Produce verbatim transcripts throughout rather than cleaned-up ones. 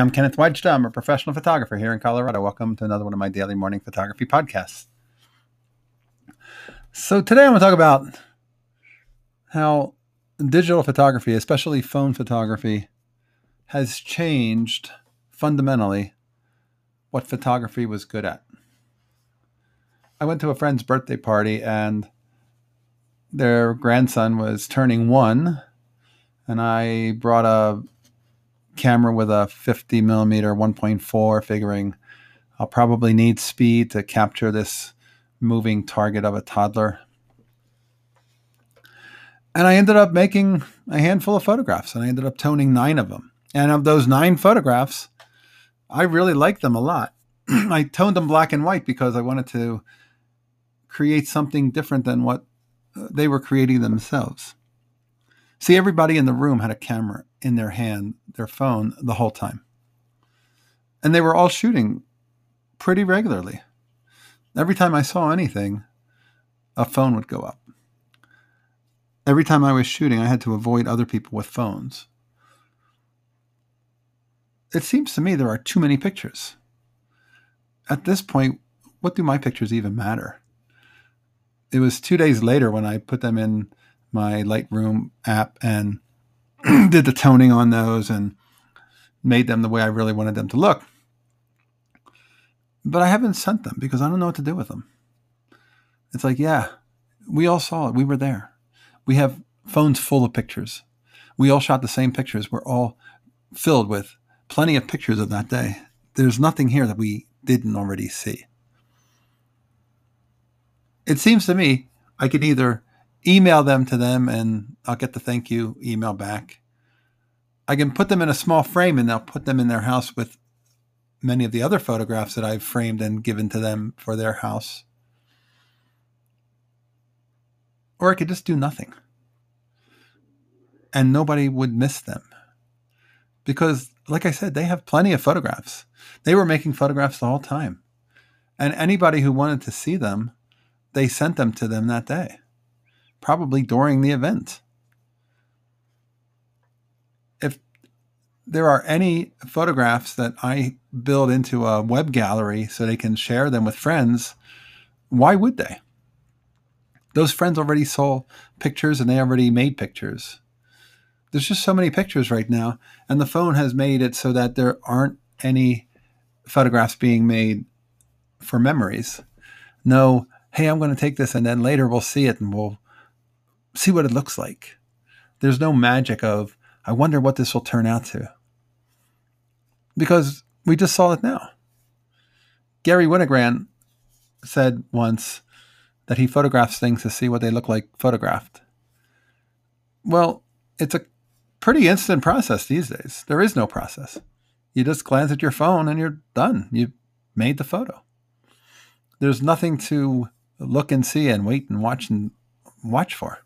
I'm Kenneth Weidstad. I'm a professional photographer here in Colorado. Welcome to another one of my daily morning photography podcasts. So today I'm going to talk about how digital photography, especially phone photography, has changed fundamentally what photography was good at. I went to a friend's birthday party and their grandson was turning one, and I brought a camera with a fifty millimeter one point four, figuring I'll probably need speed to capture this moving target of a toddler. And I ended up making a handful of photographs, and I ended up toning nine of them. And of those nine photographs, I really liked them a lot. I toned them black and white because I wanted to create something different than what they were creating themselves. See, everybody in the room had a camera in their hand, their phone, the whole time. And they were all shooting pretty regularly. Every time I saw anything, a phone would go up. Every time I was shooting, I had to avoid other people with phones. It seems to me there are too many pictures. At this point, what do my pictures even matter? It was two days later when I put them in my Lightroom app and did the toning on those and made them the way I really wanted them to look. But I haven't sent them because I don't know what to do with them. It's like, yeah, we all saw it. We were there. We have phones full of pictures. We all shot the same pictures. We're all filled with plenty of pictures of that day. There's nothing here that we didn't already see. It seems to me I could either email them to them and I'll get the thank you email back. I can put them in a small frame and I'll put them in their house with many of the other photographs that I've framed and given to them for their house. Or I could just do nothing. And nobody would miss them. Because, like I said, they have plenty of photographs. They were making photographs the whole time. And anybody who wanted to see them, they sent them to them that day. Probably during the event. If there are any photographs that I build into a web gallery so they can share them with friends, why would they? Those friends already saw pictures and they already made pictures. There's just so many pictures right now, and the phone has made it so that there aren't any photographs being made for memories. No, hey, I'm going to take this and then later we'll see it and we'll see what it looks like. There's no magic of, I wonder what this will turn out to. Because we just saw it now. Gary Winogrand said once that he photographs things to see what they look like photographed. Well, it's a pretty instant process these days. There is no process. You just glance at your phone and you're done. You made the photo. There's nothing to look and see and wait and watch and watch for.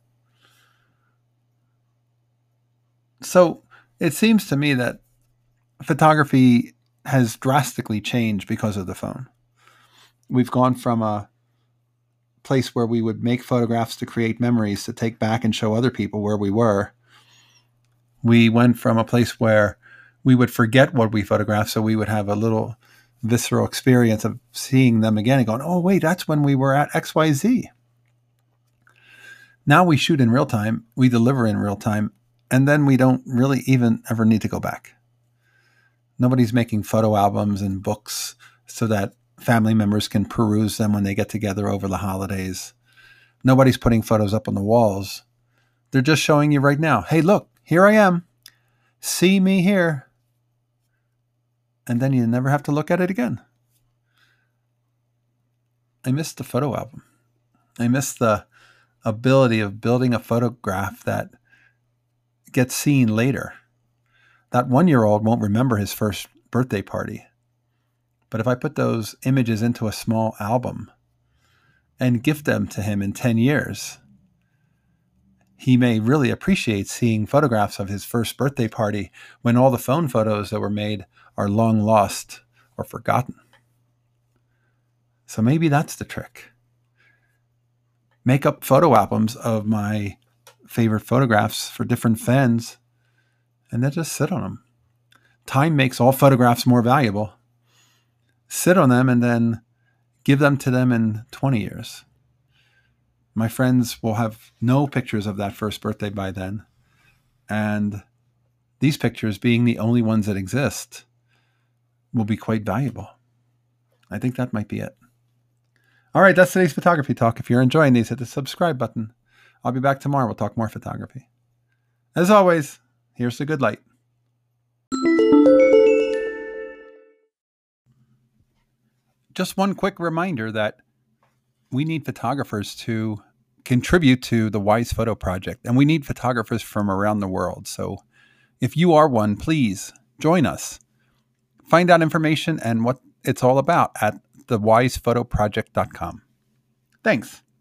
So it seems to me that photography has drastically changed because of the phone. We've gone from a place where we would make photographs to create memories to take back and show other people where we were. We went from a place where we would forget what we photographed, so we would have a little visceral experience of seeing them again and going, oh, wait, that's when we were at X Y Z. Now we shoot in real time, we deliver in real time, and then we don't really even ever need to go back. Nobody's making photo albums and books so that family members can peruse them when they get together over the holidays. Nobody's putting photos up on the walls. They're just showing you right now, hey, look, here I am. See me here. And then you never have to look at it again. I miss the photo album. I miss the ability of building a photograph that gets seen later. That one-year-old won't remember his first birthday party. But if I put those images into a small album and gift them to him in ten years, he may really appreciate seeing photographs of his first birthday party when all the phone photos that were made are long lost or forgotten. So maybe that's the trick. Make up photo albums of my favorite photographs for different friends and then just sit on them. Time makes all photographs more valuable. Sit on them and then give them to them in twenty years. My friends will have no pictures of that first birthday by then. And these pictures, being the only ones that exist, will be quite valuable. I think that might be it. All right, that's today's photography talk. If you're enjoying these, hit the subscribe button. I'll be back tomorrow. We'll talk more photography. As always, here's the good light. Just one quick reminder that we need photographers to contribute to the Wise Photo Project, and we need photographers from around the world. So if you are one, please join us. Find out information and what it's all about at the wise photo project dot com. Thanks.